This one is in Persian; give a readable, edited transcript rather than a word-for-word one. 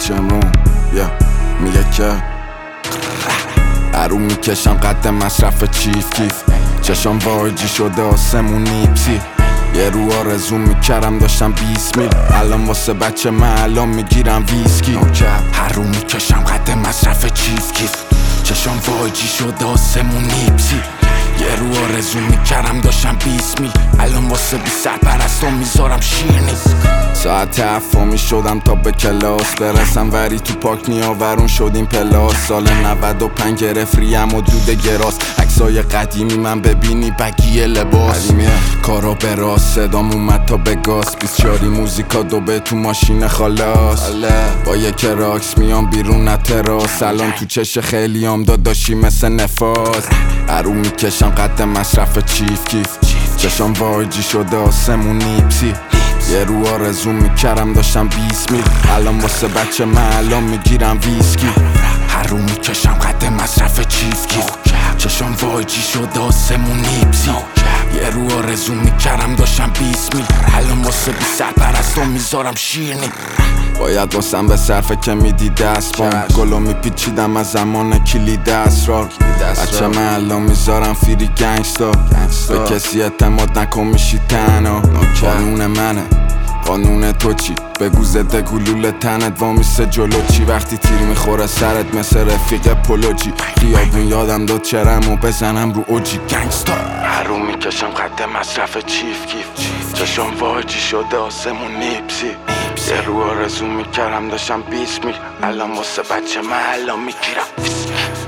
بچه امرون میگه که ارو میکشم قد مصرف چیف کیف چشم واجی شده آسمون نیپسی یه رو آرزو میکرم داشتم 20 میل الان واسه بچه من الان میگیرم ویسکی هر رو میکشم قد مصرف چیف کیف چشم واجی شده آسمون نیپسی یه رو آرزو میکرم داشتم 20 میل الان واسه 20 سرپرستان میذارم شیرنی ساعت 7 میشدم تا به کلاس برسم وری تو پاک نیاورون شدیم پلاس سال 95 گرفت ریم و دود گراس عکسای قدیمی من ببینی بگی لباس کارا به راست صدام اومد تا به گاز 24 موزیکا دوبه تو ماشین خلاص با یک راکس میام بیرون نه تراس الان تو چش خیلیام داداشی مثل نفاس ارو میکشم قد مصرف چیف کیف چشم واجی شده آسمون نیپسی یه رو آرزو میکرم داشتم 20 میل الان واسه بچه من الان میگیرم ویسکی هر رو میکشم قد مصرف چیف کیف چشم واجی شده آسمون نیپسی یه رو آرزو میکرم داشتم 20 میل الان واسه 20 سرپرستان میذارم شیرنی باید واسم به صرفه که میدی دست بام گلو میپیچیدم از زمان کلید اسرار بچه من الان میذارم فیری گنگستا به کسی اعتماد نکن میشی تنها قانون منه قانون تو چی؟ بگو زده گلوله تنت وامیسه جلو چی؟ وقتی تیر میخوره سرت مثل رفیق پولوجی خیابون یادم داد چرمو بزنم رو اوجی گنگستا هر رو میکشم قد مصرف چیف کیف چشم واجی شده آسمون نیپسی یه رو آرزو میکرم داشتم 20 میل الان واسه بچه من الان میگیرم